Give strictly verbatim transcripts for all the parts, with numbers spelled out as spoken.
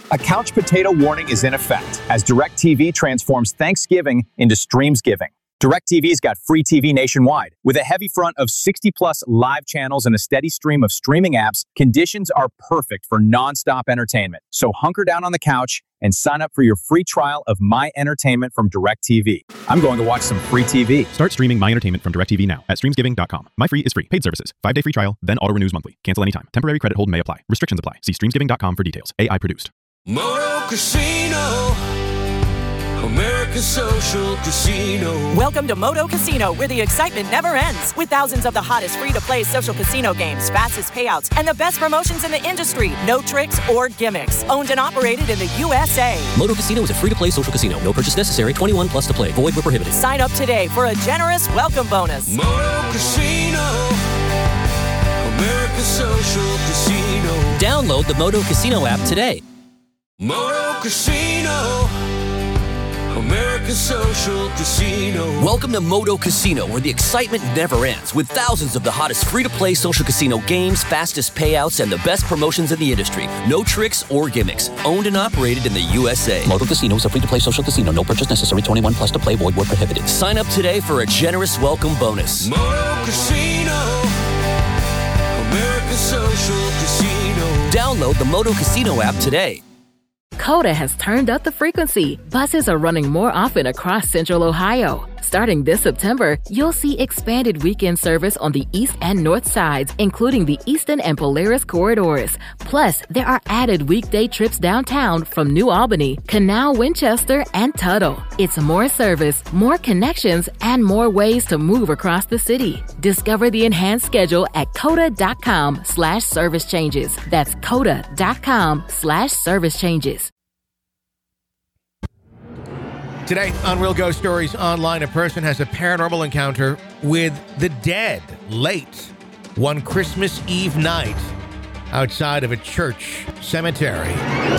A couch potato warning is in effect as DirecTV transforms Thanksgiving into Streamsgiving. DirecTV's got free T V nationwide. With a heavy front of sixty plus live channels and a steady stream of streaming apps, conditions are perfect for nonstop entertainment. So hunker down on the couch and sign up for your free trial of My Entertainment from DirecTV. I'm going to watch some free T V. Start streaming My Entertainment from DirecTV now at streamsgiving dot com. My Free is free. Paid services. Five-day free trial, then auto-renews monthly. Cancel anytime. Temporary credit hold may apply. Restrictions apply. See streamsgiving dot com for details. A I produced. Moto Casino, America's social casino. Welcome to Moto Casino, where the excitement never ends. With thousands of the hottest free-to-play social casino games, fastest payouts, and the best promotions in the industry. No tricks or gimmicks. Owned and operated in the U S A. Moto Casino is a free-to-play social casino. No purchase necessary. twenty-one plus to play. Void where prohibited. Sign up today for a generous welcome bonus. Moto Casino, America's social casino. Download the Moto Casino app today. Moto Casino, America's social casino. Welcome to Moto Casino, where the excitement never ends, with thousands of the hottest free-to-play social casino games, fastest payouts, and the best promotions in the industry. No tricks or gimmicks. Owned and operated in the U S A. Moto Casino is a free-to-play social casino. No purchase necessary. twenty-one plus to play. Void where prohibited. Sign up today for a generous welcome bonus. Moto Casino, America's social casino. Download the Moto Casino app today. Coda has turned up the frequency. Buses are running more often across Central Ohio. Starting this September, you'll see expanded weekend service on the east and north sides, including the Eastern and Polaris corridors. Plus, there are added weekday trips downtown from New Albany, Canal, Winchester, and Tuttle. It's more service, more connections, and more ways to move across the city. Discover the enhanced schedule at coda.com slash service changes. That's coda.com slash service changes. Today on Real Ghost Stories Online, a person has a paranormal encounter with the dead late one Christmas Eve night outside of a church cemetery.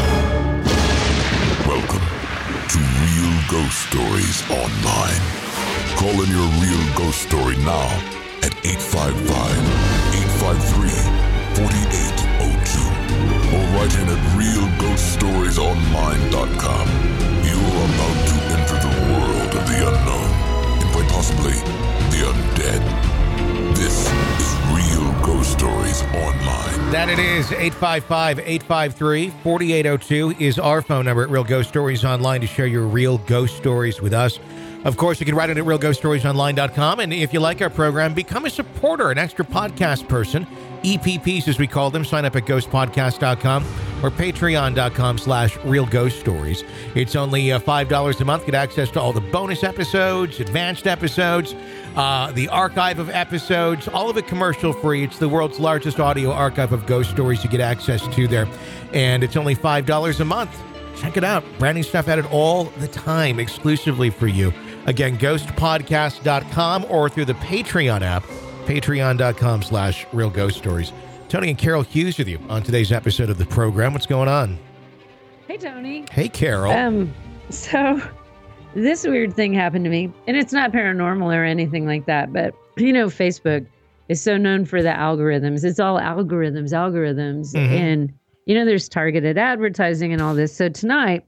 Welcome to Real Ghost Stories Online. Call in your real ghost story now at eight five five, eight five three, four eight zero two or write in at real ghost stories online dot com. You're about to enter the world of the unknown and quite possibly the undead. This is Real Ghost Stories Online. That it is. eight five five, eight five three, four eight zero two is our phone number at Real Ghost Stories Online to share your real ghost stories with us. Of course, you can write it at real ghost stories online dot com. And if you like our program, become a supporter, an extra podcast person. E P Ps, as we call them. Sign up at ghost podcast dot com or patreon dot com slash real ghost stories. It's only uh, five dollars a month. Get access to all the bonus episodes, advanced episodes, uh, the archive of episodes, all of it commercial free. It's the world's largest audio archive of ghost stories you get access to there. And it's only five dollars a month. Check it out. Brand new stuff added all the time, exclusively for you. Again, ghost podcast dot com or through the Patreon app, patreon dot com slash real ghost stories. Tony and Carol Hughes with you on today's episode of the program. What's going on? Hey, Tony. Hey, Carol. Um, so this weird thing happened to me, and it's not paranormal or anything like that, but you know, Facebook is so known for the algorithms. It's all algorithms, algorithms. Mm-hmm. And, you know, there's targeted advertising and all this. So tonight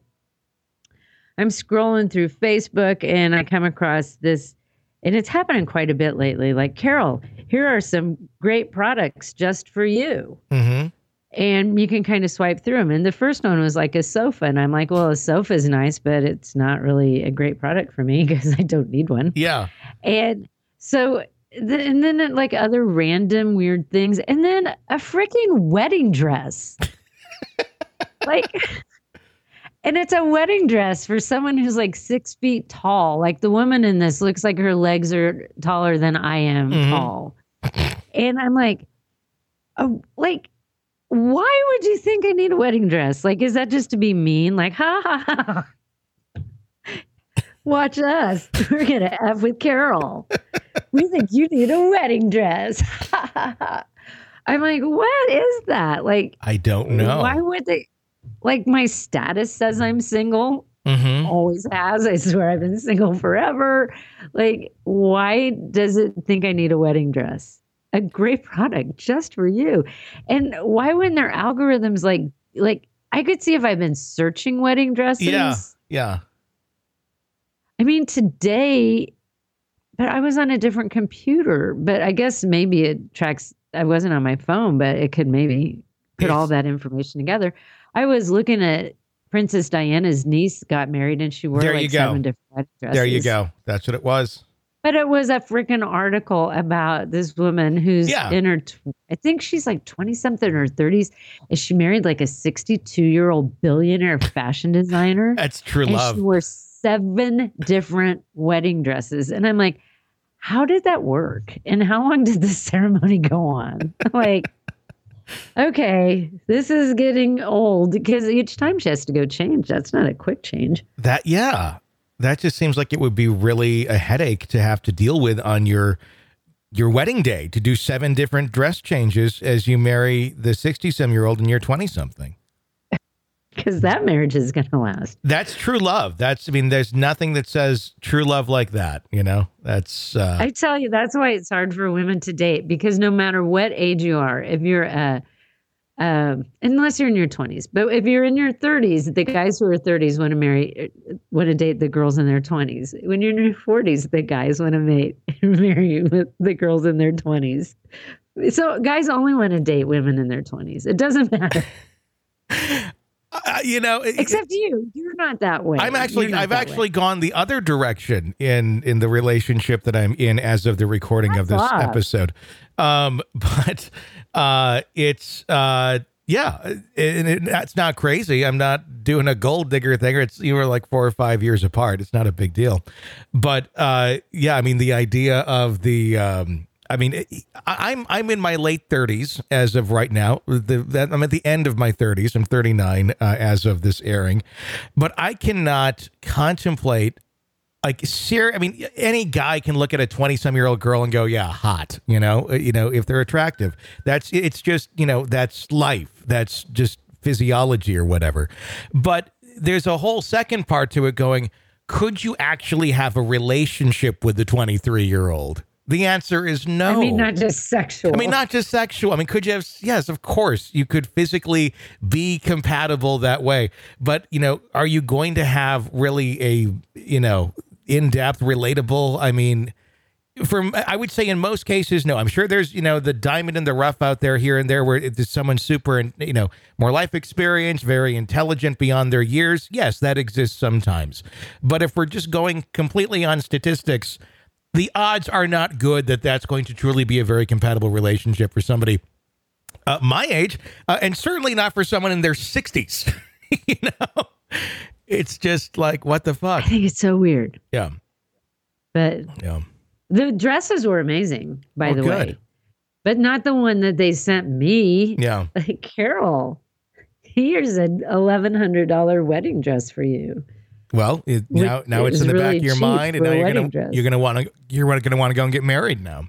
I'm scrolling through Facebook and I come across this, and it's happening quite a bit lately. Like, Carol, here are some great products just for you. Mm-hmm. And you can kind of swipe through them. And the first one was like a sofa. And I'm like, well, a sofa is nice, but it's not really a great product for me because I don't need one. Yeah. And so, the, and then like other random weird things. And then a freaking wedding dress. Like... And it's a wedding dress for someone who's like six feet tall. Like the woman in this looks like her legs are taller than I am mm-hmm. tall. And I'm like, oh, like, why would you think I need a wedding dress? Like, is that just to be mean? Like, ha ha ha. Watch us. We're going to F with Carol. We think you need a wedding dress. I'm like, what is that? Like, I don't know. Why would they? Like, my status says I'm single. Mm-hmm. Always has. I swear I've been single forever. Like, why does it think I need a wedding dress? A great product just for you. And why wouldn't their algorithms like, like I could see if I've been searching wedding dresses. Yeah, yeah. I mean, today, but I was on a different computer. But I guess maybe it tracks. I wasn't on my phone, but it could maybe put Yes. all that information together. I was looking at Princess Diana's niece got married, and she wore There you like go. seven different wedding dresses. There you go. That's what it was. But it was a freaking article about this woman who's Yeah. in her, tw- I think she's like twenty something or thirties. And she married like a sixty-two year old billionaire fashion designer. That's true and love. she wore seven different wedding dresses. And I'm like, how did that work? And how long did the ceremony go on? Like, okay, this is getting old because each time she has to go change. That's not a quick change. That, yeah. That just seems like it would be really a headache to have to deal with on your your wedding day, to do seven different dress changes as you marry the sixty-some-year-old and you're twenty-something. Because that marriage is going to last. That's true love. That's, I mean, there's nothing that says true love like that, you know? That's... Uh, I tell you, that's why it's hard for women to date, because no matter what age you are, if you're uh, um, unless you're in your twenties, but if you're in your thirties, the guys who are thirties want to marry, want to date the girls in their twenties. When you're in your forties, the guys want to mate, marry with the girls in their twenties. So guys only want to date women in their twenties. It doesn't matter. uh, you know... it- Except you. You're not that way. I'm actually, You're not I've that actually way. gone the other direction in, in the relationship that I'm in as of the recording of this That's odd. episode. Um, but, uh, it's, uh, yeah, and it, that's not crazy. I'm not doing a gold digger thing. It's, you were like four or five years apart. It's not a big deal. But, uh, yeah, I mean, the idea of the, um, I mean, I- I'm I'm in my late thirties as of right now. The, that, I'm at the end of my thirties. I'm thirty-nine uh, as of this airing, but I cannot contemplate like ser- I mean, any guy can look at a twenty-some-year-old girl and go, "Yeah, hot." You know, you know, if they're attractive. That's it's just you know that's life. That's just physiology or whatever. But there's a whole second part to it. Going, could you actually have a relationship with the twenty-three-year-old? The answer is no. I mean, not just sexual. I mean, not just sexual. I mean, could you have, yes, of course, you could physically be compatible that way. But, you know, are you going to have really a, you know, in-depth, relatable, I mean, from, I would say in most cases, no. I'm sure there's, you know, the diamond in the rough out there here and there where it's someone super, and you know, more life experience, very intelligent beyond their years. Yes, that exists sometimes. But if we're just going completely on statistics, the odds are not good that that's going to truly be a very compatible relationship for somebody uh, my age, uh, and certainly not for someone in their sixties. You know, it's just like, what the fuck? I think it's so weird. Yeah. But Yeah. the dresses were amazing, by Oh, the good. way. But not the one that they sent me. Yeah. Like, Carol, here's an eleven hundred dollars wedding dress for you. Well, it, now Which now it's is in the really back of your cheap mind, and for now a you're gonna wedding dress. you're gonna want to you're gonna want to go and get married now.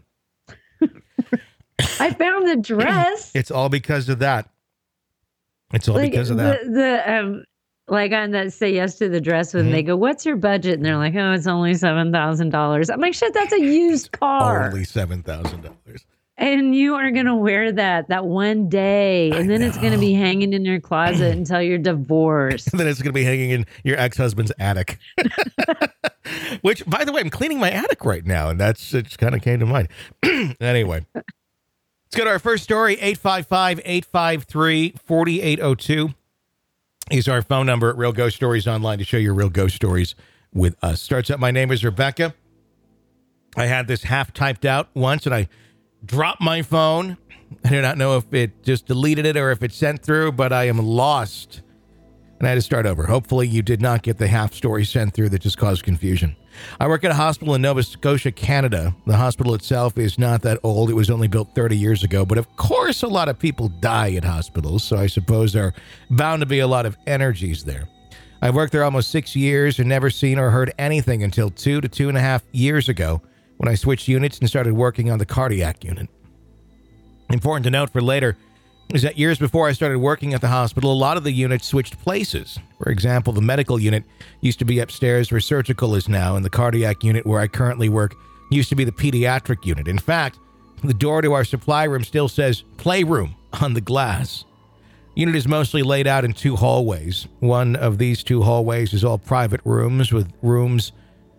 I found the dress. It's all because of that. It's all like because of that. The, the um, like on that Say Yes to the Dress when Mhm. they go, "What's your budget?" And they're like, "Oh, it's only seven thousand dollars." I'm like, "Shit, that's a used car." Only seven thousand dollars. And you are going to wear that that one day, and then it's going to be hanging in your closet until you're divorced. And then it's going to be hanging in your ex-husband's attic. Which, by the way, I'm cleaning my attic right now, and that's it. Kind of came to mind. Anyway, let's go to our first story. eight five five, eight five three, four eight zero two is our phone number at Real Ghost Stories Online to share your real ghost stories with us. Starts out, my name is Rebecca. I had this half typed out once, and I dropped my phone. I do not know if it just deleted it or if it sent through, but I am lost. And I had to start over. Hopefully you did not get the half story sent through that just caused confusion. I work at a hospital in Nova Scotia, Canada. The hospital itself is not that old. It was only built thirty years ago. But of course, a lot of people die at hospitals. So I suppose there are bound to be a lot of energies there. I've worked there almost six years and never seen or heard anything until two to two and a half years ago, when I switched units and started working on the cardiac unit. Important to note for later is that years before I started working at the hospital, a lot of the units switched places. For example, the medical unit used to be upstairs where surgical is now, and the cardiac unit where I currently work used to be the pediatric unit. In fact, the door to our supply room still says playroom on the glass. Unit is mostly laid out in two hallways. One of these two hallways is all private rooms, with rooms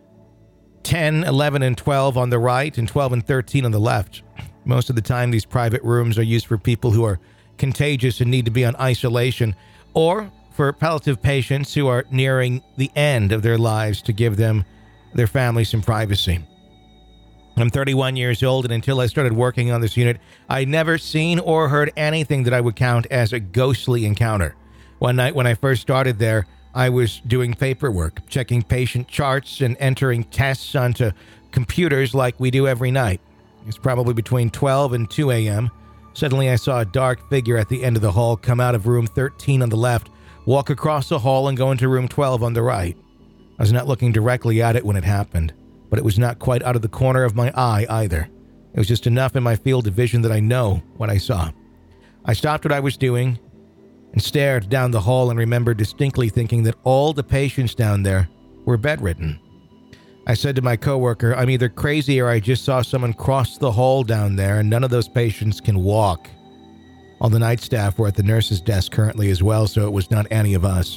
ten, eleven, and twelve on the right and twelve and thirteen on the left. Most of the time, these private rooms are used for people who are contagious and need to be on isolation, or for palliative patients who are nearing the end of their lives to give them, their family, some privacy. I'm thirty-one years old, and until I started working on this unit, I'd never seen or heard anything that I would count as a ghostly encounter. One night when I first started there, I was doing paperwork, checking patient charts and entering tests onto computers like we do every night. It's probably between twelve and two a.m. Suddenly I saw a dark figure at the end of the hall come out of room thirteen on the left, walk across the hall and go into room twelve on the right. I was not looking directly at it when it happened, but it was not quite out of the corner of my eye either. It was just enough in my field of vision that I know what I saw. I stopped what I was doing and stared down the hall and remember distinctly thinking that all the patients down there were bedridden. I said to my coworker, I'm either crazy or I just saw someone cross the hall down there, and none of those patients can walk. All the night staff were at the nurse's desk currently as well, so it was not any of us.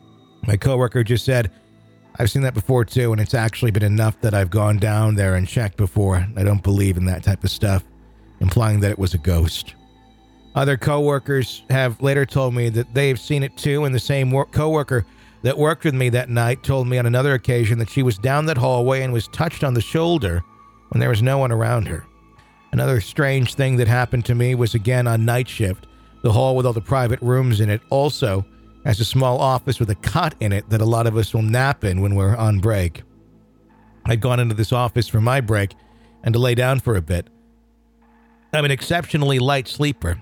My coworker just said, I've seen that before too, and it's actually been enough that I've gone down there and checked before. I don't believe in that type of stuff, implying that it was a ghost. Other coworkers have later told me that they've seen it too, and the same wor- coworker that worked with me that night told me on another occasion that she was down that hallway and was touched on the shoulder when there was no one around her. Another strange thing that happened to me was again on night shift. The hall with all the private rooms in it also has a small office with a cot in it that a lot of us will nap in when we're on break. I'd gone into this office for my break and to lay down for a bit. I'm an exceptionally light sleeper,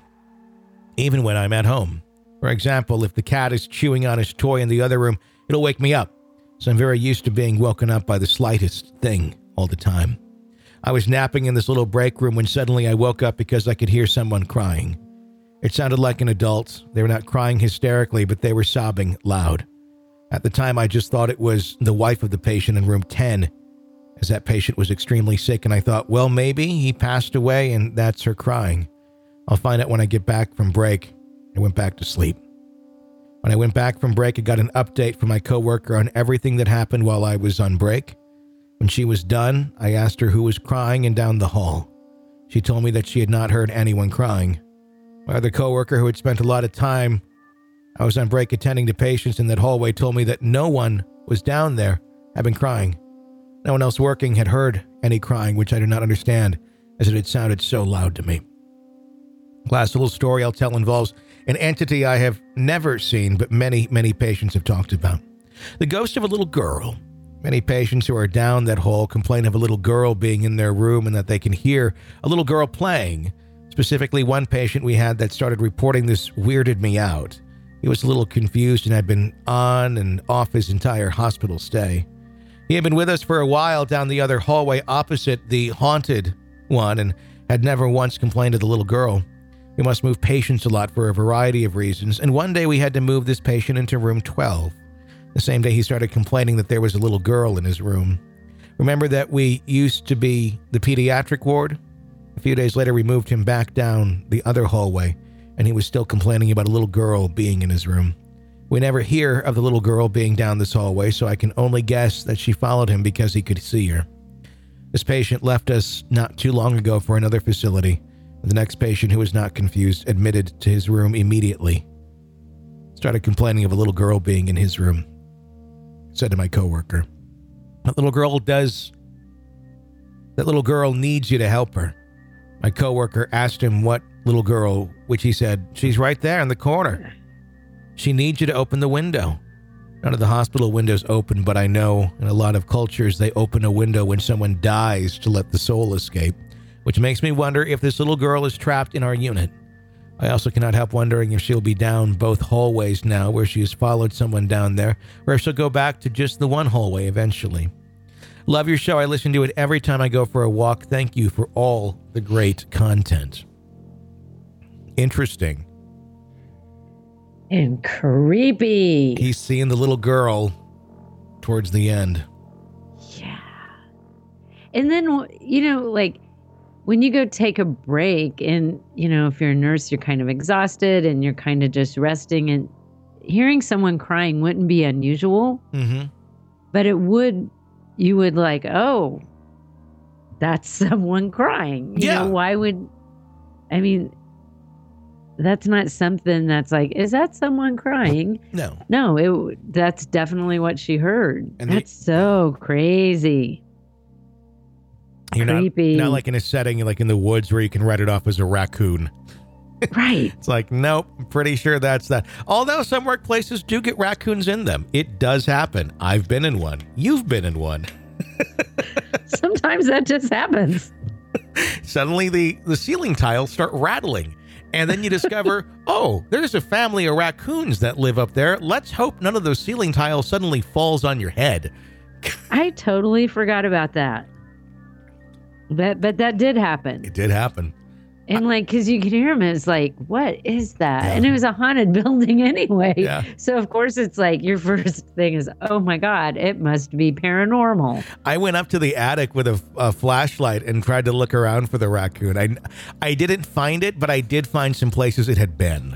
even when I'm at home. For example, if the cat is chewing on his toy in the other room, it'll wake me up. So I'm very used to being woken up by the slightest thing all the time. I was napping in this little break room when suddenly I woke up because I could hear someone crying. It sounded like an adult. They were not crying hysterically, but they were sobbing loud. At the time, I just thought it was the wife of the patient in room ten, as that patient was extremely sick, and I thought, well, maybe he passed away and that's her crying. I'll find out when I get back from break. I went back to sleep. When I went back from break, I got an update from my coworker on everything that happened while I was on break. When she was done, I asked her who was crying and down the hall. She told me that she had not heard anyone crying. My other coworker, who had spent a lot of time I was on break attending to patients in that hallway, told me that no one was down there had been crying. No one else working had heard any crying, which I did not understand, as it had sounded so loud to me. Last little story I'll tell involves an entity I have never seen, but many, many patients have talked about. The ghost of a little girl. Many patients who are down that hall complain of a little girl being in their room and that they can hear a little girl playing. Specifically, one patient we had that started reporting this weirded me out. He was a little confused and had been on and off his entire hospital stay. He had been with us for a while down the other hallway opposite the haunted one and had never once complained of the little girl. We must move patients a lot for a variety of reasons, and one day we had to move this patient into room twelve. The same day he started complaining that there was a little girl in his room. Remember that we used to be the pediatric ward? A few days later, we moved him back down the other hallway, and he was still complaining about a little girl being in his room. We never hear of the little girl being down this hallway, so I can only guess that she followed him because he could see her. This patient left us not too long ago for another facility. The next patient, who was not confused, admitted to his room immediately. Started complaining of a little girl being in his room. Said to my coworker, that little girl does, that little girl needs you to help her. My coworker asked him what little girl, which he said, she's right there in the corner. She needs you to open the window. None of the hospital windows open, but I know in a lot of cultures they open a window when someone dies to let the soul escape, which makes me wonder if this little girl is trapped in our unit. I also cannot help wondering if she'll be down both hallways now where she has followed someone down there, or if she'll go back to just the one hallway eventually. Love your show. I listen to it every time I go for a walk. Thank you for all the great content. Interesting. And creepy. He's seeing the little girl towards the end. Yeah. And then, you know, like, when you go take a break and, you know, if you're a nurse, you're kind of exhausted and you're kind of just resting, and hearing someone crying wouldn't be unusual, Mm-hmm. but it would, you would like, oh, that's someone crying. You Yeah. know, why would, I mean, that's not something that's like, is that someone crying? No. No, it that's definitely what she heard. And they- that's so crazy. You're not, Creepy. not like in a setting like in the woods where you can write it off as a raccoon. Right. It's like, nope, I'm pretty sure that's that. Although some workplaces do get raccoons in them. It does happen. I've been in one. You've been in one. Sometimes that just happens. Suddenly the, the ceiling tiles start rattling. And then you discover, oh, there's a family of raccoons that live up there. Let's hope none of those ceiling tiles suddenly falls on your head. I totally forgot about that. But but that did happen. It did happen. And like, because you could hear him, it's like, what is that? Yeah. And it was a haunted building anyway. Yeah. So of course it's like your first thing is, oh my God, it must be paranormal. I went up to the attic with a, a flashlight and tried to look around for the raccoon. I, I didn't find it, but I did find some places it had been.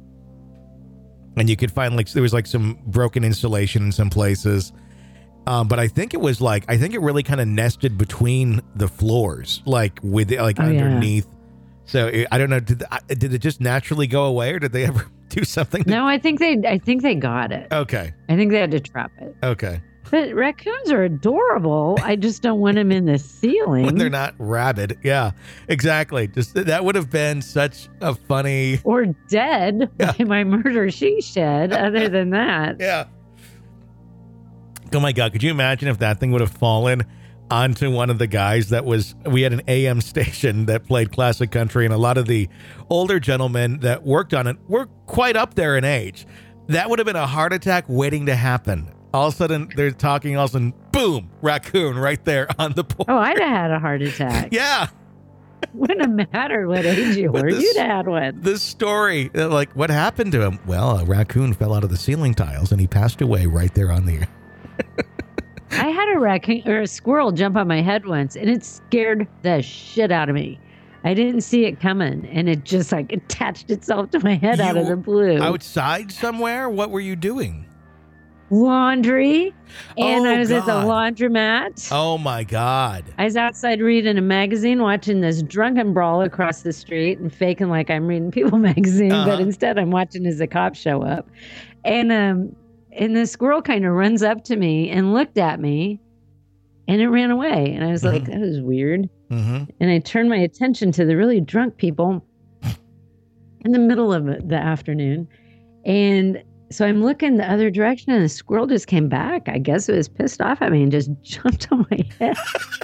And you could find like, there was like some broken insulation in some places. Um, but I think it was like, I think it really kind of nested between the floors, like with like Oh, yeah. underneath. So it, I don't know. Did the, did it just naturally go away, or did they ever do something? To, No, I think they I think they got it. okay. I think they had to trap it. Okay. But raccoons are adorable. I just don't want them in the ceiling. When they're not rabid. Yeah, exactly. Just that would have been such a funny. Or dead Yeah. by my murder she shed. Other than that. Yeah. Oh my God. Could you imagine if that thing would have fallen onto one of the guys that was, we had an A M station that played classic country, and a lot of the older gentlemen that worked on it were quite up there in age. That would have been a heart attack waiting to happen. All of a sudden they're talking, all of a sudden, boom, raccoon right there on the pole. Oh, I'd have had a heart attack. Yeah. Wouldn't have mattered what age you But were. this- You'd have had one. The story, uh, like what happened to him? Well, a raccoon fell out of the ceiling tiles and he passed away right there on the. I had a raccoon or a squirrel jump on my head once, and it scared the shit out of me. I didn't see it coming, and it just like attached itself to my head out of You the blue. Outside somewhere? What were you doing? Laundry, and Oh, I was at the God. laundromat. Oh my God. I was outside reading a magazine, watching this drunken brawl across the street and faking like I'm reading People magazine, Uh-huh. but instead I'm watching as the cops show up. And um and the squirrel kind of runs up to me and looked at me, and it ran away. And I was like, that was weird. Mm-hmm. And I turned my attention to the really drunk people in the middle of the afternoon. And so I'm looking the other direction, and the squirrel just came back. I guess it was pissed off at me and just jumped on my head.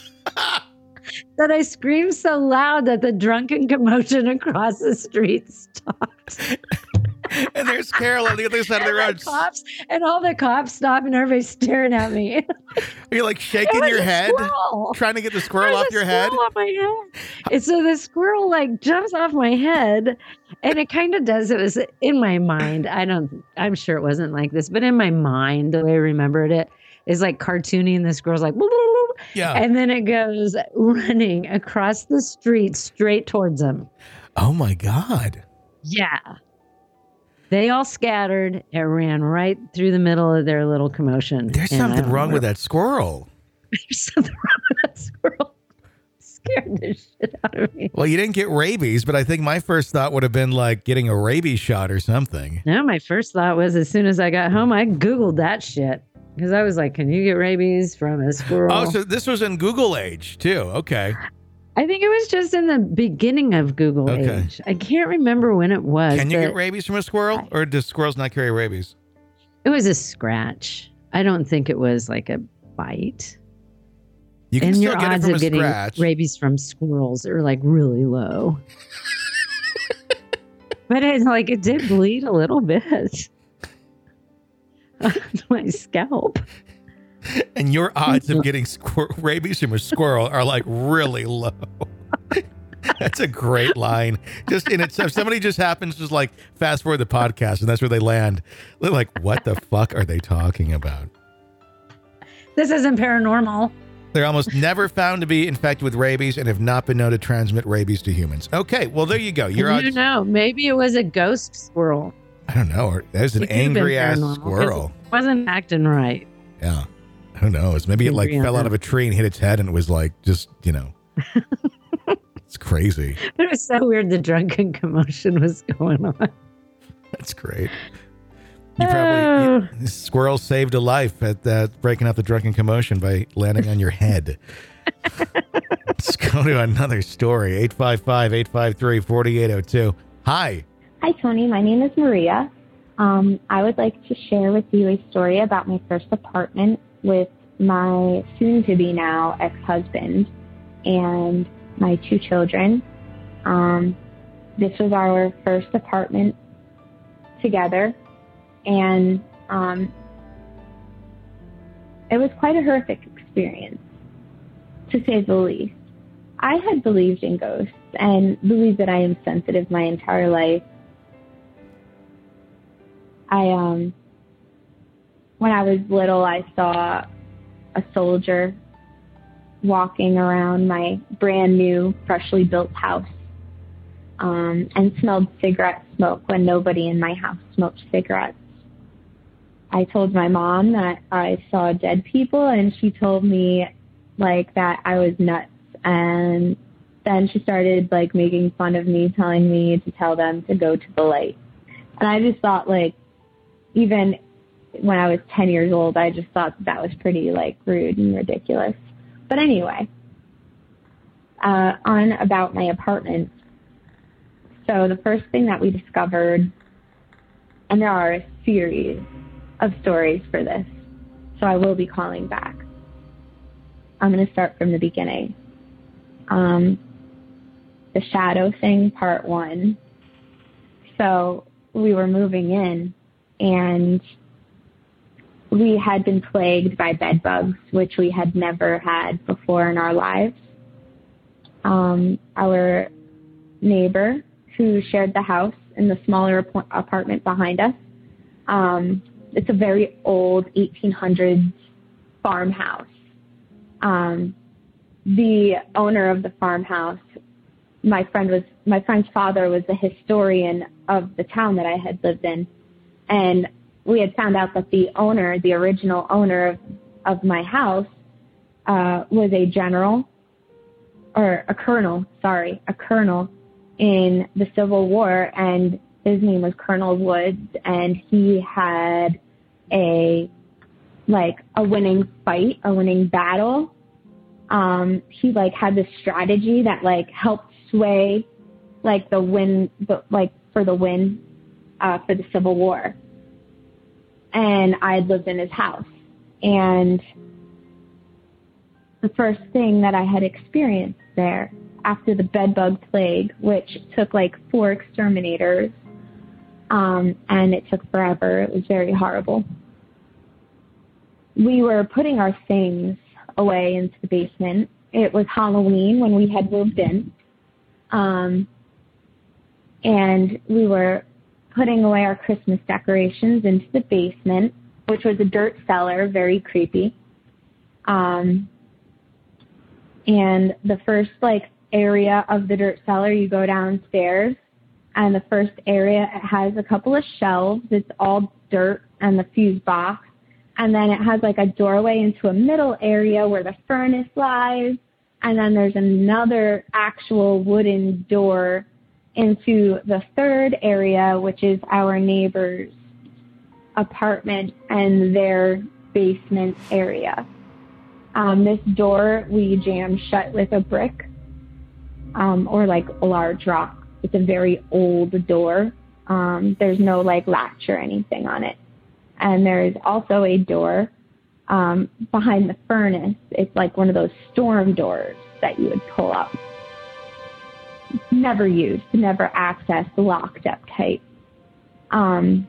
That I screamed so loud that the drunken commotion across the street stopped. And there's Carol on the other side of the And road. the cops and all the cops stop, and everybody's staring at me. Are you like It shaking was your a head? squirrel. Trying to get the squirrel There's off a your head? squirrel on my head. And so the squirrel like jumps off my head, and it kind of does. It was in my mind. I don't, I'm sure it wasn't like this, but in my mind, the way I remembered it is like cartoony, and the squirrel's like, "Boop, boop, boop," Yeah. and then it goes running across the street straight towards them. Oh my God. Yeah. They all scattered. It ran right through the middle of their little commotion. There's And I something don't wrong know. with that squirrel. There's something wrong with that squirrel. Scared the shit out of me. Well, you didn't get rabies, but I think my first thought would have been like getting a rabies shot or something. No, my first thought was as soon as I got home, I Googled that shit. Because I was like, can you get rabies from a squirrel? Oh, so this was in Google age too. Okay. I think it was just in the beginning of Google Okay. age. I can't remember when it was. Can you but get rabies from a squirrel, or does squirrels not carry rabies? It was a scratch. I don't think it was like a bite. You can and still your get it odds from of a getting scratch. rabies from squirrels are like really low. But it like it did bleed a little bit on my scalp. And your odds of getting squir- rabies from a squirrel are like really low. That's a great line. Just in itself, somebody just happens to just like fast forward the podcast, and that's where they land. They're like, "What the fuck are they talking about?" This isn't paranormal. They're almost never found to be infected with rabies and have not been known to transmit rabies to humans. Okay, well, there you go. Your I don't odds. know. Maybe it was a ghost squirrel. I don't know. Or there's an It could have been angry ass paranormal, 'cause squirrel. It wasn't acting right. Yeah. Who knows? Maybe it like Angry fell on out of a tree and hit its head and it was like just, you know. It's crazy. But it was so weird the drunken commotion was going on. That's great. You probably you, squirrel saved a life at that breaking up the drunken commotion by landing on your head. Let's go to another story. eight five five, eight five three, four eight zero two. Hi. Hi, Tony. My name is Maria. Um, I would like to share with you a story about my first apartment with my soon-to-be now ex-husband and my two children. Um, this was our first apartment together, and um, it was quite a horrific experience, to say the least. I had believed in ghosts and believed that I am sensitive my entire life. I, um, when I was little, I saw a soldier walking around my brand new, freshly built house, um, and smelled cigarette smoke when nobody in my house smoked cigarettes. I told my mom that I saw dead people, and she told me, like, that I was nuts. And then she started, like, making fun of me, telling me to tell them to go to the light. And I just thought, like, even when I was ten years old, I just thought that, that was pretty, like, rude and ridiculous. But anyway, uh, on about my apartment. So the first thing that we discovered, and there are a series of stories for this, so I will be calling back. I'm going to start from the beginning. Um, the shadow thing, part one. So we were moving in, and we had been plagued by bed bugs, which we had never had before in our lives. Um, our neighbor, who shared the house in the smaller ap- apartment behind us, um, it's a very old eighteen hundreds farmhouse. Um, the owner of the farmhouse, my friend was, my friend's father was the historian of the town that I had lived in. And we had found out that the owner, the original owner of, of my house, uh, was a general, or a colonel, sorry, a colonel in the Civil War, and his name was Colonel Woods, and he had a, like, a winning fight, a winning battle. Um, he, like, had this strategy that, like, helped sway, like, the win, the, like, for the win, uh, for the Civil War. And I had lived in his house. And the first thing that I had experienced there after the bedbug plague, which took like four exterminators, um, and it took forever. It was very horrible. We were putting our things away into the basement. It was Halloween when we had moved in. Um, and we were putting away our Christmas decorations into the basement, which was a dirt cellar, very creepy. Um, and the first, like, area of the dirt cellar, you go downstairs, and the first area, it has a couple of shelves. It's all dirt and the fuse box. And then it has, like, a doorway into a middle area where the furnace lies. And then there's another actual wooden door into the third area, which is our neighbor's apartment and their basement area. Um, this door we jammed shut with a brick, um, or like a large rock. It's a very old door. Um, there's no like latch or anything on it. And there's also a door um, behind the furnace. It's like one of those storm doors that you would pull up. Never used, never accessed, locked up tight. Um,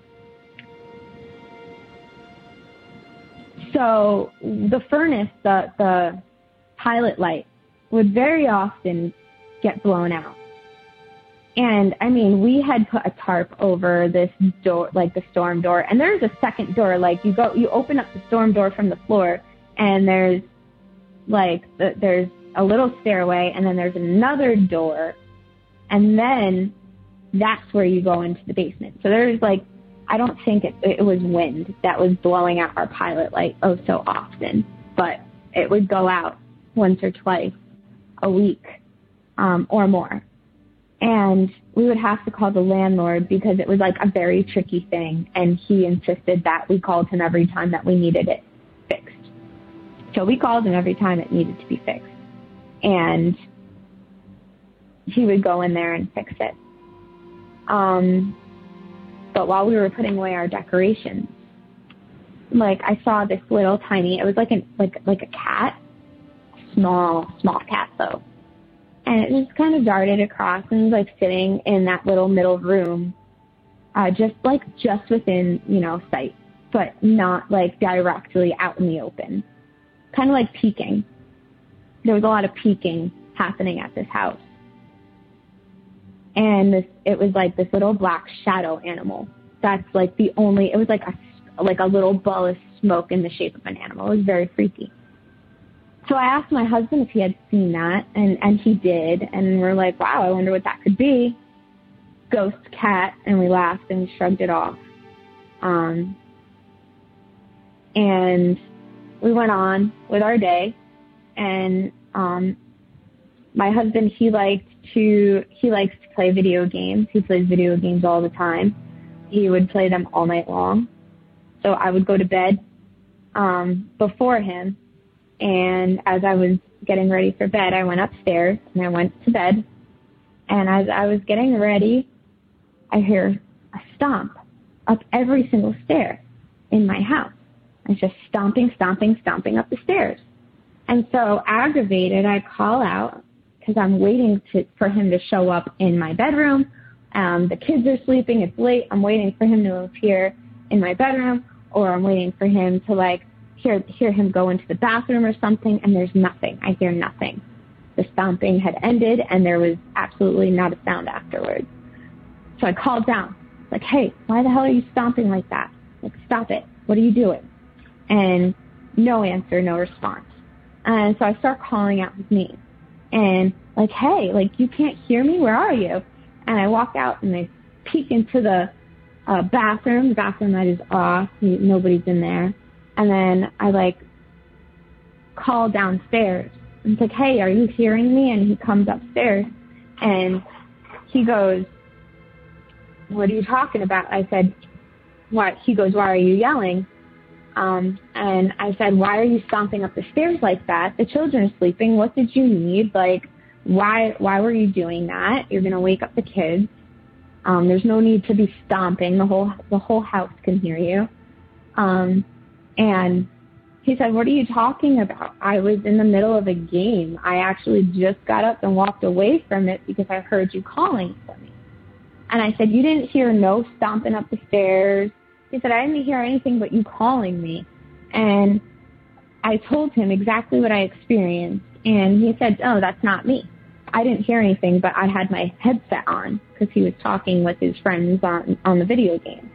so the furnace, the, the pilot light, would very often get blown out. And, I mean, we had put a tarp over this door, like the storm door. And there's a second door, like you go, you open up the storm door from the floor, and there's like the, there's a little stairway, and then there's another door, and then that's where you go into the basement. So there's like, I don't think it, it was wind that was blowing out our pilot light oh so often, but it would go out once or twice a week um, or more. And we would have to call the landlord because it was like a very tricky thing, and he insisted that we called him every time that we needed it fixed. So we called him every time it needed to be fixed. And he would go in there and fix it. Um, but while we were putting away our decorations, like I saw this little tiny, it was like an like like a cat, small small cat though, and it just kind of darted across and was like sitting in that little middle room, uh, just like just within you know sight, but not like directly out in the open, kind of like peeking. There was a lot of peeking happening at this house. And this, it was like this little black shadow animal. That's like the only, it was like a, like a little ball of smoke in the shape of an animal. It was very freaky. So I asked my husband if he had seen that, and, and he did. And we're like, wow, I wonder what that could be. Ghost cat. And we laughed and shrugged it off. Um, and we went on with our day. And um, my husband, he liked to he likes to play video games. He plays video games all the time. He would play them all night long. So I would go to bed um, before him. And as I was getting ready for bed, I went upstairs and I went to bed. And as I was getting ready, I hear a stomp up every single stair in my house. I was just stomping, stomping, stomping up the stairs. And so aggravated, I call out because I'm waiting to, for him to show up in my bedroom. Um, the kids are sleeping. It's late. I'm waiting for him to appear in my bedroom, or I'm waiting for him to like hear hear him go into the bathroom or something. And there's nothing. I hear nothing. The stomping had ended, and there was absolutely not a sound afterwards. So I called down, like, "Hey, why the hell are you stomping like that? Like, stop it. What are you doing?" And no answer, no response. And so I start calling out his name and like, "Hey, like, you can't hear me? Where are you?" And I walk out and I peek into the uh, bathroom, the bathroom that is off. Nobody's in there. And then I like call downstairs. And it's like, "Hey, are you hearing me?" And he comes upstairs and he goes, "What are you talking about?" I said, "What?" He goes, "Why are you yelling?" Um, and I said, "Why are you stomping up the stairs like that? The children are sleeping. What did you need? Like, why, why were you doing that? You're going to wake up the kids. Um, there's no need to be stomping. The whole, the whole house can hear you." Um, and he said, "What are you talking about? I was in the middle of a game. I actually just got up and walked away from it because I heard you calling for me." And I said, "You didn't hear no stomping up the stairs." He said, "I didn't hear anything but you calling me." And I told him exactly what I experienced. And he said, "Oh, that's not me. I didn't hear anything, but I had my headset on," because he was talking with his friends on, on the video game.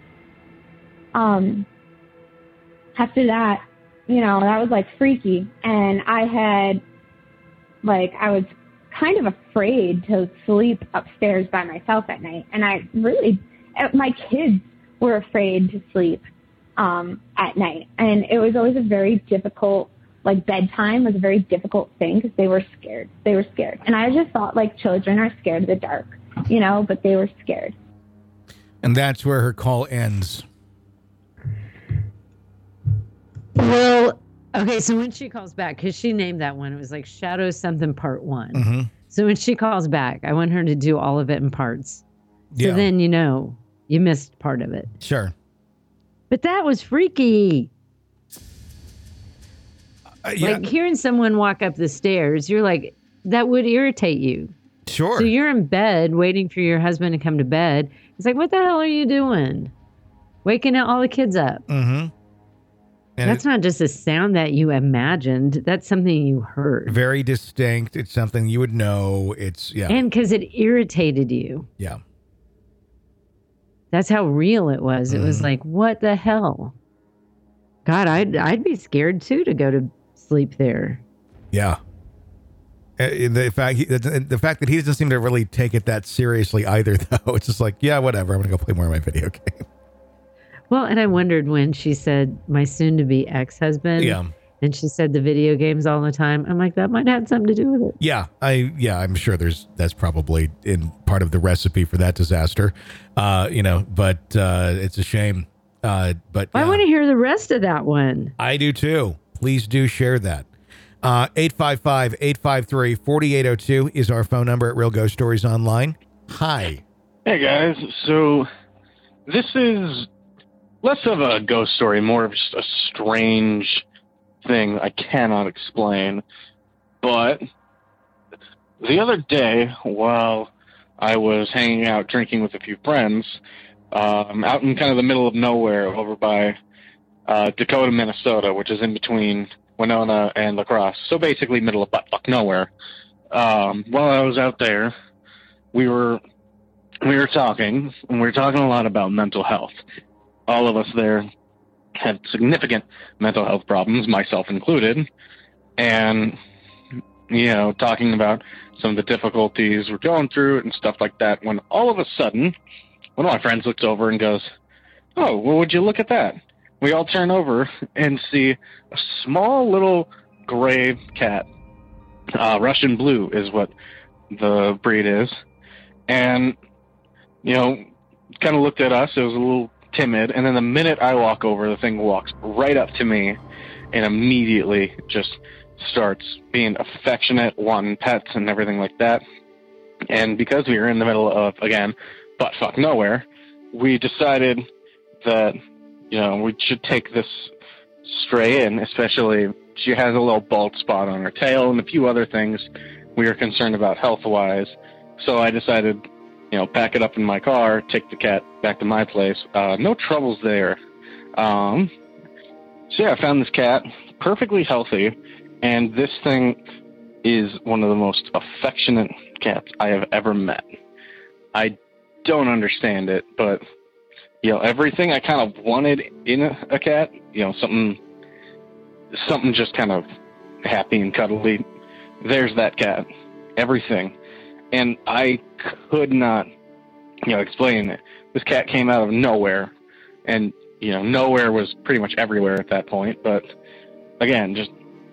Um, after that, you know, that was like freaky. And I had, like, I was kind of afraid to sleep upstairs by myself at night. And I really, my kids were afraid to sleep um, at night. And it was always a very difficult, like bedtime was a very difficult thing because they were scared. They were scared. And I just thought like children are scared of the dark, you know, but they were scared. And that's where her call ends. Well, okay, so when she calls back, because she named that one, it was like Shadow Something Part One. Mm-hmm. So when she calls back, I want her to do all of it in parts. So Yeah. then, you know, you missed part of it. Sure. But that was freaky. Uh, yeah. Like hearing someone walk up the stairs, you're like, that would irritate you. Sure. So you're in bed waiting for your husband to come to bed. It's like, what the hell are you doing? Waking all the kids up. Mm-hmm. And That's it, not just a sound that you imagined. That's something you heard. very distinct. It's something you would know. It's, yeah. And because it irritated you. yeah. That's how real it was. It was Mhm. like, what the hell? God, I'd I'd be scared too to go to sleep there. Yeah. Uh, The fact, he, the, the fact that he doesn't seem to really take it that seriously either, though. It's just like, yeah, whatever. I'm going to go play more of my video game. Well, and I wondered when she said my soon-to-be ex-husband. Yeah. And she said the video games all the time. I'm like, that might have something to do with it. Yeah, I yeah, I'm sure there's that's probably in part of the recipe for that disaster. Uh, you know, but uh, it's a shame. Uh, but I yeah, want to hear the rest of that one. I do too. Please do share that. Uh, eight five five, eight five three, four eight zero two is our phone number at Real Ghost Stories Online. Hi. Hey, guys. So this is less of a ghost story, more of just a strange thing I cannot explain. But the other day, while I was hanging out drinking with a few friends, um, out in kind of the middle of nowhere over by uh, Dakota, Minnesota, which is in between Winona and La Crosse, so basically middle of buttfuck nowhere. Um, while I was out there, we were we were talking, and we were talking a lot about mental health. All of us there had significant mental health problems, myself included, and, you know, talking about some of the difficulties we're going through and stuff like that, when all of a sudden, one of my friends looks over and goes, oh, well, would you look at that? We all turn over and see a small little gray cat. Uh, Russian blue is what the breed is. And, you know, kind of looked at us. It was a little timid. And then the minute I walk over, the thing walks right up to me and immediately just starts being affectionate, wanting pets and everything like that. And because we were in the middle of, again, butt fuck nowhere, we decided that, you know, we should take this stray in, especially she has a little bald spot on her tail and a few other things we were concerned about health-wise. So I decided, you know, pack it up in my car, take the cat back to my place. Uh, no troubles there. Um, so yeah, I found this cat, perfectly healthy, and this thing is one of the most affectionate cats I have ever met. I don't understand it, but, you know, everything I kind of wanted in a, a cat, you know, something, something just kind of happy and cuddly, there's that cat. Everything. And I could not, you know, explain it. This cat came out of nowhere, and, you know, nowhere was pretty much everywhere at that point. But, again, just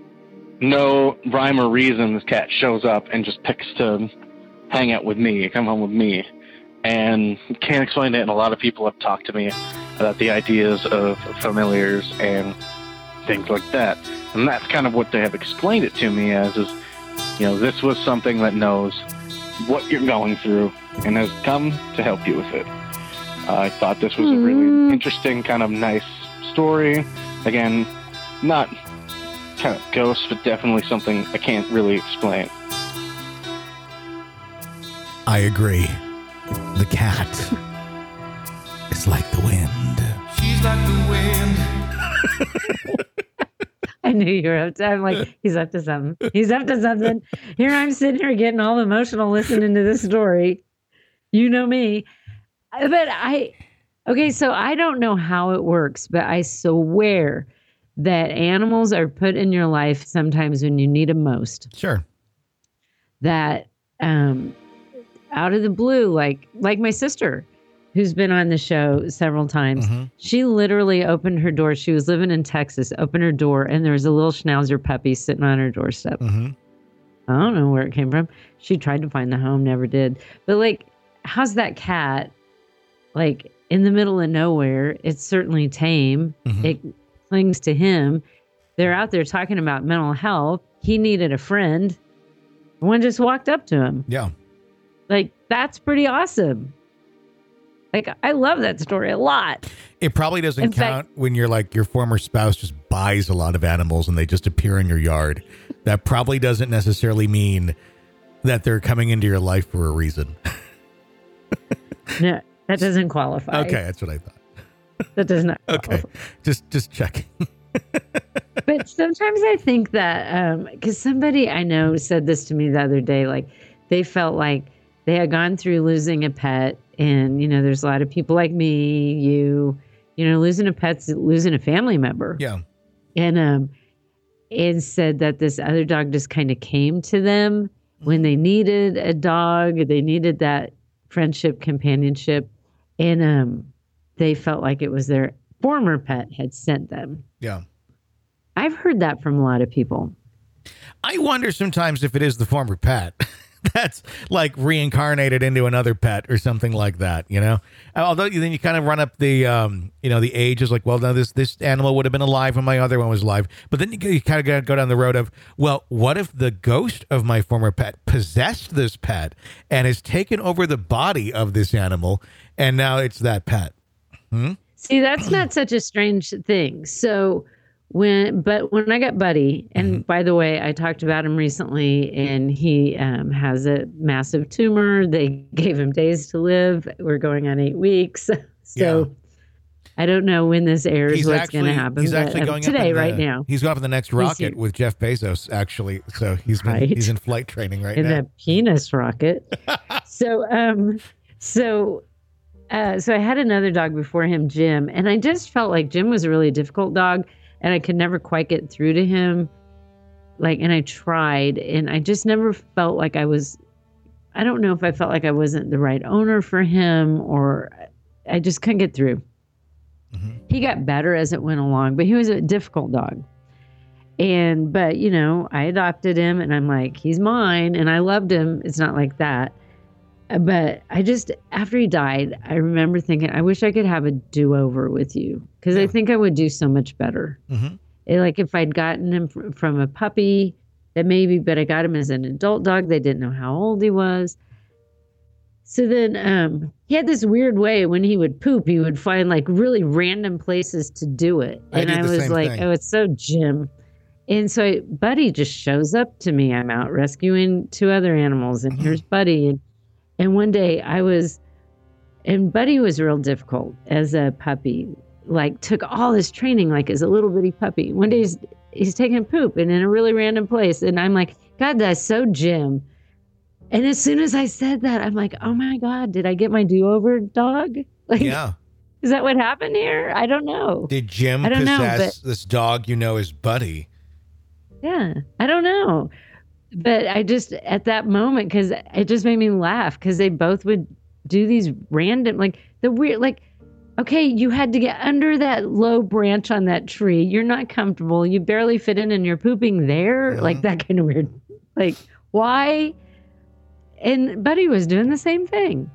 no rhyme or reason, this cat shows up and just picks to hang out with me, come home with me. And can't explain it, and a lot of people have talked to me about the ideas of familiars and things like that. And that's kind of what they have explained it to me as, is, you know, this was something that knows what you're going through and has come to help you with it. Uh, I thought this was a really interesting, kind of nice story. Again, not kind of ghost, but definitely something I can't really explain. I agree. The cat is like the wind. She's like the wind. I knew you were up to. I'm like, he's up to something. He's up to something. Here I'm sitting here getting all emotional listening to this story. You know me. But I, okay, so I don't know how it works, but I swear that animals are put in your life sometimes when you need them most. Sure. That um, out of the blue, like like my sister, who's been on the show several times. Mm-hmm. She literally opened her door. She was living in Texas, opened her door, and there was a little schnauzer puppy sitting on her doorstep. Mm-hmm. I don't know where it came from. She tried to find the home, never did. But, like, how's that cat, like, in the middle of nowhere? It's certainly tame. Mm-hmm. It clings to him. They're out there talking about mental health. He needed a friend. One just walked up to him. Yeah. Like, that's pretty awesome. Like, I love that story a lot. It probably doesn't in count fact, when you're like your former spouse just buys a lot of animals and they just appear in your yard. That probably doesn't necessarily mean that they're coming into your life for a reason. No, that doesn't qualify. Okay, that's what I thought. That does not qualify. Okay, just just checking. But sometimes I think that, because um, somebody I know said this to me the other day, like they felt like they had gone through losing a pet. And, you know, there's a lot of people like me, you, you know, losing a pet's losing a family member. Yeah. And um, and said that this other dog just kind of came to them when they needed a dog. They needed that friendship, companionship, and um, they felt like it was their former pet had sent them. Yeah. I've heard that from a lot of people. I wonder sometimes if it is the former pet that's like reincarnated into another pet or something like that, you know? Although then you kind of run up the, um, you know, the ages like, well, no, this, this animal would have been alive when my other one was alive. But then you, you kind of got to go down the road of, well, what if the ghost of my former pet possessed this pet and has taken over the body of this animal, and now it's that pet? Hmm? See, that's not such a strange thing. So when, but when I got Buddy, and mm-hmm. by the way, I talked about him recently, and he um, has a massive tumor. They gave him days to live. We're going on eight weeks. So yeah. I don't know when this airs, he's what's going to happen. He's but, actually um, going today, up the, right now. He's going up in the next rocket with Jeff Bezos, actually. So he's been, right. he's in flight training right in now. In the penis rocket. so, um, so, uh, so I had another dog before him, Jim, and I just felt like Jim was a really difficult dog. And I could never quite get through to him. Like, and I tried, and I just never felt like I was, I don't know if I felt like I wasn't the right owner for him, or I just couldn't get through. Mm-hmm. He got better as it went along, but he was a difficult dog. And, but, you know, I adopted him, and I'm like, he's mine, and I loved him. It's not like that. But I just, after he died, I remember thinking, I wish I could have a do-over with you, because yeah. I think I would do so much better. Mm-hmm. It, like if I'd gotten him fr- from a puppy, that maybe, but I got him as an adult dog. They didn't know how old he was. So then um, he had this weird way when he would poop, he would find like really random places to do it. And I, I was like, thing. oh, it's so Jim. And so I, Buddy just shows up to me. I'm out rescuing two other animals, and here's Buddy. And And one day I was, and Buddy was real difficult as a puppy, like took all this training, like as a little bitty puppy. One day he's, he's taking poop and in a really random place. And I'm like, God, that's so Jim. And as soon as I said that, I'm like, oh my God, did I get my do-over dog? Like, yeah. Is that what happened here? I don't know. Did Jim I don't possess know, but, this dog you know as Buddy? Yeah, I don't know. But I just, at that moment, because it just made me laugh, because they both would do these random, like the weird, like, okay, you had to get under that low branch on that tree. You're not comfortable. You barely fit in and you're pooping there. Yeah. Like that kind of weird. Like, why? And Buddy was doing the same thing.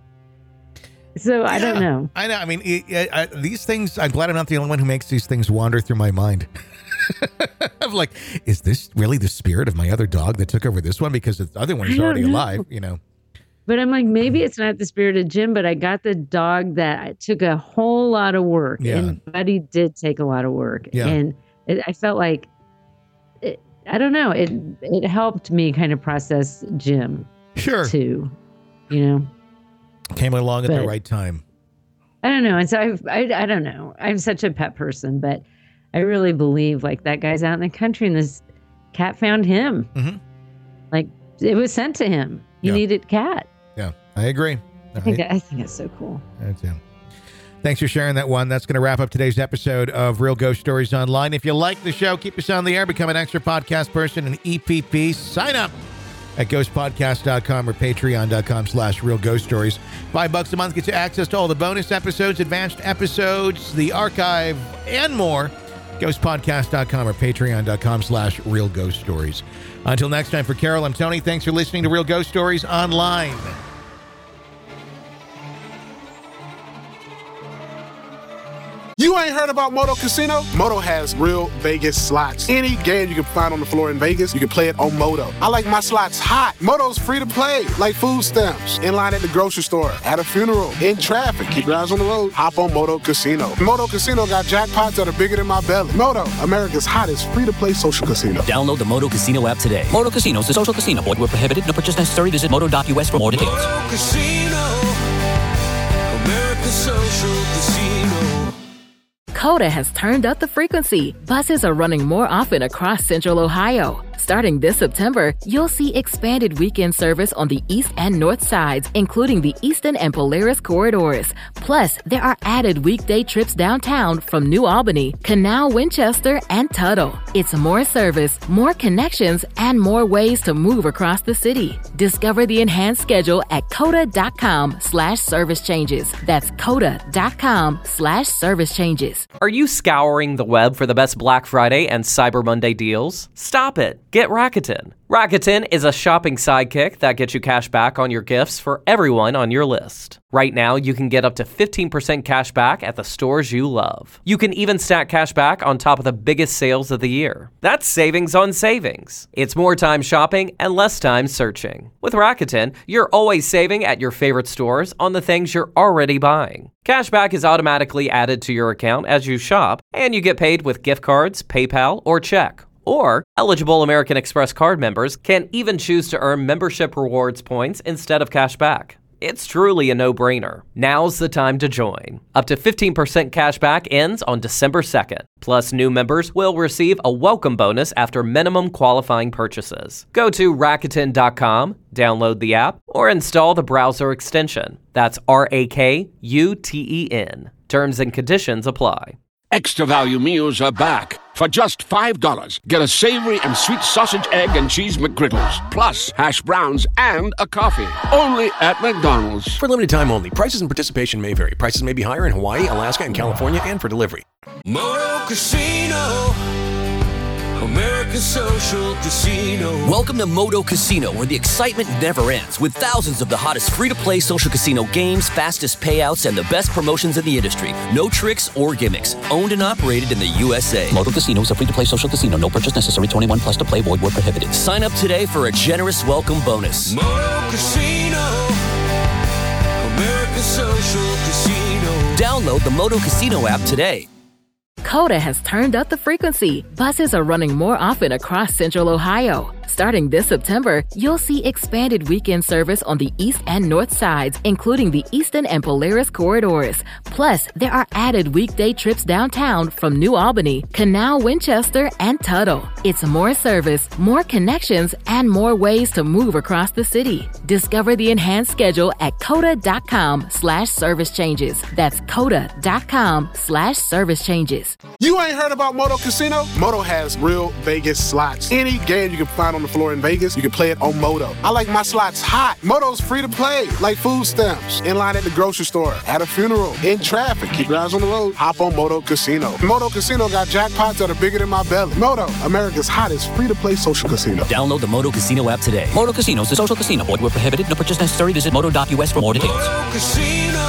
So I yeah, don't know. I know. I mean, it, it, I, these things, I'm glad I'm not the only one who makes these things wander through my mind. I'm like, is this really the spirit of my other dog that took over this one? Because the other one is already know. alive, you know. But I'm like, maybe it's not the spirit of Jim, but I got the dog that took a whole lot of work. Yeah. And Buddy did take a lot of work. Yeah. And it, I felt like, it, I don't know, it it helped me kind of process Jim. Sure. Too, you know. Came along at but, the right time. I don't know. And so I've, I, I don't know. I'm such a pet person, but I really believe like that guy's out in the country and this cat found him. Mm-hmm. Like it was sent to him. He yeah. needed cat. Yeah, I agree. I think, that, I think that's so cool. That's it. Thanks for sharing that one. That's going to wrap up today's episode of Real Ghost Stories Online. If you like the show, keep us on the air, become an extra podcast person, an E P P. Sign up at ghost podcast dot com or patreon.com slash real ghost stories. Five bucks a month gets you access to all the bonus episodes, advanced episodes, the archive, and more. ghost podcast dot com or patreon.com slash real ghost stories. Until next time, for Carol, I'm Tony. Thanks for listening to Real Ghost Stories Online. You ain't heard about Moto Casino? Moto has real Vegas slots. Any game you can find on the floor in Vegas, you can play it on Moto. I like my slots hot. Moto's free to play, like food stamps. In line at the grocery store, at a funeral, in traffic. Keep your eyes on the road. Hop on Moto Casino. Moto Casino got jackpots that are bigger than my belly. Moto, America's hottest free-to-play social casino. Download the Moto Casino app today. Moto Casino is a social casino. Void where prohibited. No purchase necessary. Visit moto dot U S for more details. Moto Casino, America's social casino. Coda has turned up the frequency. Buses are running more often across Central Ohio. Starting this September, you'll see expanded weekend service on the east and north sides, including the Eastern and Polaris corridors. Plus, there are added weekday trips downtown from New Albany, Canal, Winchester, and Tuttle. It's more service, more connections, and more ways to move across the city. Discover the enhanced schedule at coda.com slash service changes. That's coda.com slash service changes. Are you scouring the web for the best Black Friday and Cyber Monday deals? Stop it. Get Rakuten. Rakuten is a shopping sidekick that gets you cash back on your gifts for everyone on your list. Right now, you can get up to fifteen percent cash back at the stores you love. You can even stack cash back on top of the biggest sales of the year. That's savings on savings. It's more time shopping and less time searching. With Rakuten, you're always saving at your favorite stores on the things you're already buying. Cashback is automatically added to your account as you shop, and you get paid with gift cards, PayPal, or check. Or, eligible American Express card members can even choose to earn membership rewards points instead of cash back. It's truly a no-brainer. Now's the time to join. Up to fifteen percent cash back ends on December second. Plus, new members will receive a welcome bonus after minimum qualifying purchases. Go to Rakuten dot com, download the app, or install the browser extension. That's R A K U T E N. Terms and conditions apply. Extra value meals are back. For just five dollars, get a savory and sweet sausage, egg, and cheese McGriddles, plus hash browns and a coffee. Only at McDonald's. For limited time only. Prices and participation may vary. Prices may be higher in Hawaii, Alaska, and California, and for delivery. Moto Casino, America's Social Casino. Welcome to Moto Casino, where the excitement never ends, with thousands of the hottest free-to-play social casino games, fastest payouts, and the best promotions in the industry. No tricks or gimmicks. Owned and operated in the U S A. Moto Casino is a free-to-play social casino. No purchase necessary. twenty-one plus to play. Void where prohibited. Sign up today for a generous welcome bonus. Moto Casino, America's Social Casino. Download the Moto Casino app today. Coda has turned up the frequency. Buses are running more often across Central Ohio. Starting this September, you'll see expanded weekend service on the east and north sides, including the Eastern and Polaris corridors. Plus, there are added weekday trips downtown from New Albany, Canal, Winchester, and Tuttle. It's more service, more connections, and more ways to move across the city. Discover the enhanced schedule at coda.com slash service changes. That's coda.com slash service changes. You ain't heard about Moto Casino? Moto has real Vegas slots. Any game you can find on the floor in Vegas, you can play it on Moto. I like my slots hot. Moto's free to play, like food stamps. In line at the grocery store, at a funeral, in traffic. Keep your eyes on the road. Hop on Moto Casino. Moto Casino got jackpots that are bigger than my belly. Moto, America's hottest free-to-play social casino. Download the Moto Casino app today. Moto Casino is the social casino. Void where prohibited. No purchase necessary. Visit moto dot U S for more details. Moto Casino,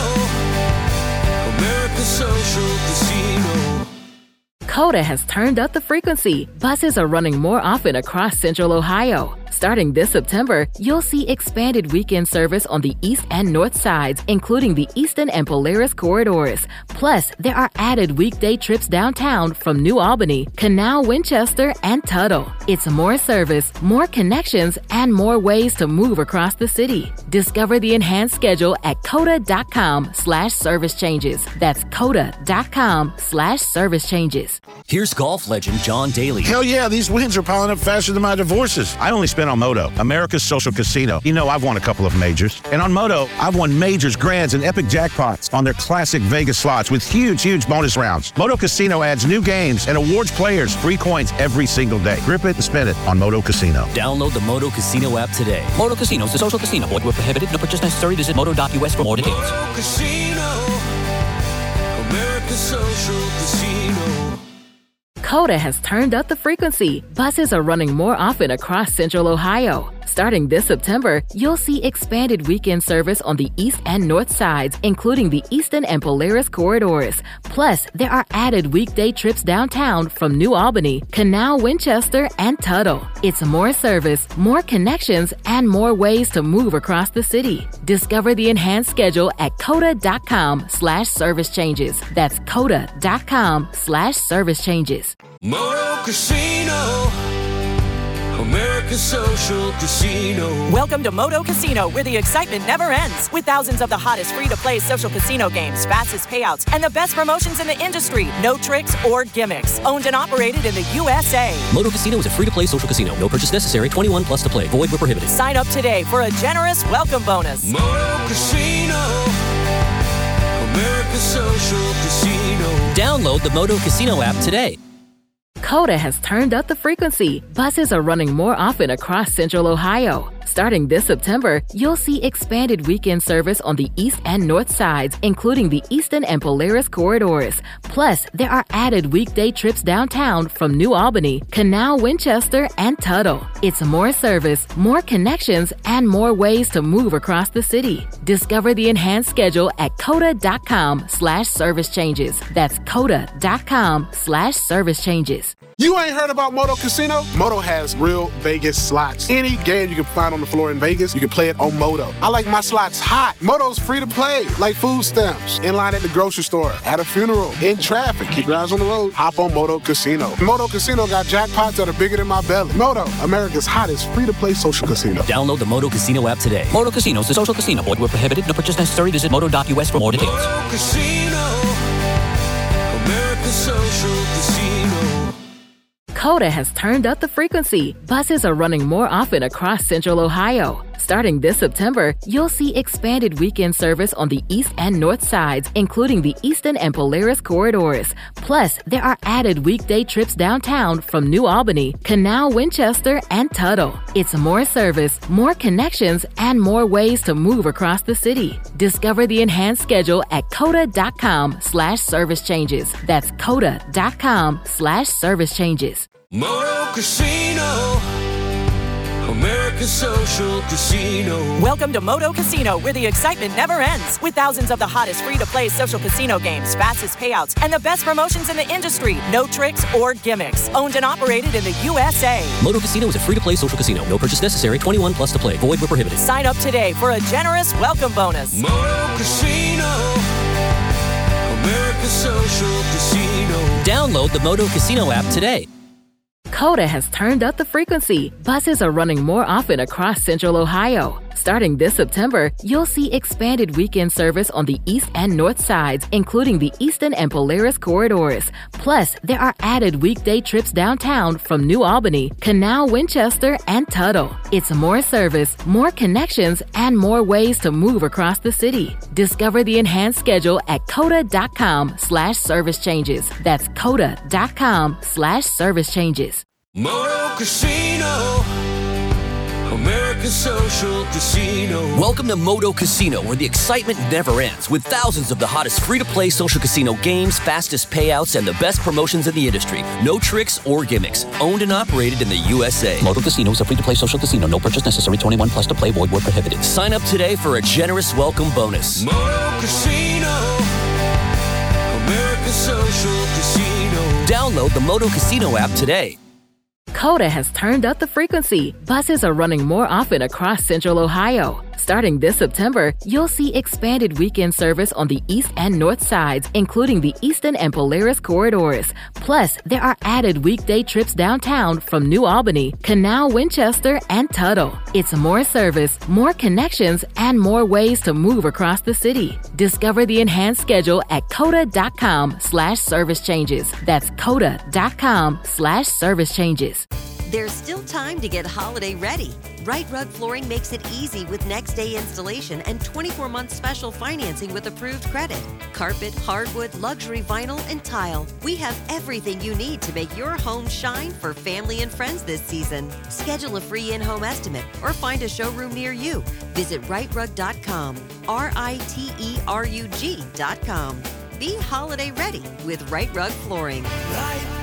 America's Social Casino. Coda has turned up the frequency. Buses are running more often across Central Ohio. Starting this September, you'll see expanded weekend service on the east and north sides, including the Eastern and Polaris corridors. Plus, there are added weekday trips downtown from New Albany, Canal, Winchester, and Tuttle. It's more service, more connections, and more ways to move across the city. Discover the enhanced schedule at coda.com slash service changes. That's coda.com slash service changes. Here's golf legend John Daly. Hell yeah, these wins are piling up faster than my divorces. I only spent on Moto, America's Social Casino. You know, I've won a couple of majors. And on Moto, I've won majors, grands, and epic jackpots on their classic Vegas slots with huge, huge bonus rounds. Moto Casino adds new games and awards players free coins every single day. Grip it and spin it on Moto Casino. Download the Moto Casino app today. Moto Casino is the social casino. Void where prohibited. No purchase necessary. Visit moto dot U S for more details. Moto Casino, America's Social Casino. Coda has turned up the frequency. Buses are running more often across Central Ohio. Starting this September, you'll see expanded weekend service on the east and north sides, including the Eastern and Polaris corridors. Plus, there are added weekday trips downtown from New Albany, Canal, Winchester, and Tuttle. It's more service, more connections, and more ways to move across the city. Discover the enhanced schedule at coda.com slash service changes. That's coda.com slash service changes. Moto Casino, America's Social Casino. Welcome to Moto Casino, where the excitement never ends. With thousands of the hottest free-to-play social casino games, fastest payouts, and the best promotions in the industry. No tricks or gimmicks. Owned and operated in the U S A. Moto Casino is a free-to-play social casino. No purchase necessary. twenty-one plus to play. Void where prohibited. Sign up today for a generous welcome bonus. Moto Casino. America's Social Casino. Download the Moto Casino app today. CODA has turned up the frequency. Buses are running more often across Central Ohio. Starting this September, you'll see expanded weekend service on the east and north sides, including the Easton and Polaris corridors. Plus, there are added weekday trips downtown from New Albany, Canal, Winchester, and Tuttle. It's more service, more connections, and more ways to move across the city. Discover the enhanced schedule at coda.com slash service changes. That's coda.com slash service changes. You ain't heard about Moto Casino? Moto has real Vegas slots. Any game you can find on the floor in Vegas, you can play it on Moto. I like my slots hot. Moto's free to play, like food stamps. In line at the grocery store, at a funeral, in traffic. Keep your eyes on the road. Hop on Moto Casino. Moto Casino got jackpots that are bigger than my belly. Moto, America's hottest free-to-play social casino. Download the Moto Casino app today. Moto Casino is a social casino. Void where prohibited. No purchase necessary. Visit moto dot U S for more details. Moto Casino. America's Social Casino. CODA has turned up the frequency. Buses are running more often across Central Ohio. Starting this September, you'll see expanded weekend service on the east and north sides, including the Easton and Polaris corridors. Plus, there are added weekday trips downtown from New Albany, Canal, Winchester, and Tuttle. It's more service, more connections, and more ways to move across the city. Discover the enhanced schedule at coda.com slash service changes. That's coda.com slash service changes. Moto Casino. America's Social Casino. Welcome to Moto Casino, where the excitement never ends. With thousands of the hottest free-to-play social casino games, fastest payouts, and the best promotions in the industry. No tricks or gimmicks. Owned and operated in the U S A. Moto Casino is a free-to-play social casino. No purchase necessary. twenty-one plus to play. Void where prohibited. Sign up today for a generous welcome bonus. Moto Casino. America's Social Casino. Download the Moto Casino app today. CODA has turned up the frequency. Buses are running more often across Central Ohio. Starting this September, you'll see expanded weekend service on the east and north sides, including the Easton and Polaris corridors. Plus, there are added weekday trips downtown from New Albany, Canal, Winchester, and Tuttle. It's more service, more connections, and more ways to move across the city. Discover the enhanced schedule at coda.com slash service changes. That's coda.com slash service changes. Moto Casino. America's Social Casino. Welcome to Moto Casino, where the excitement never ends. With thousands of the hottest free-to-play social casino games, fastest payouts, and the best promotions in the industry. No tricks or gimmicks. Owned and operated in the U S A. Moto Casino is a free-to-play social casino. No purchase necessary. twenty-one plus to play. Void where prohibited. Sign up today for a generous welcome bonus. Moto Casino. America's Social Casino. Download the Moto Casino app today. CODA has turned up the frequency. Buses are running more often across Central Ohio. Starting this September, you'll see expanded weekend service on the east and north sides, including the Easton and Polaris corridors. Plus, there are added weekday trips downtown from New Albany, Canal, Winchester, and Tuttle. It's more service, more connections, and more ways to move across the city. Discover the enhanced schedule at coda.com slash service changes. That's coda.com slash service changes. There's still time to get holiday ready. Right Rug Flooring makes it easy with next day installation and twenty-four month special financing with approved credit. Carpet, hardwood, luxury vinyl, and tile. We have everything you need to make your home shine for family and friends this season. Schedule a free in-home estimate or find a showroom near you. Visit right rug dot com. R I T E R U G dot com. Be holiday ready with Right Rug Flooring. Right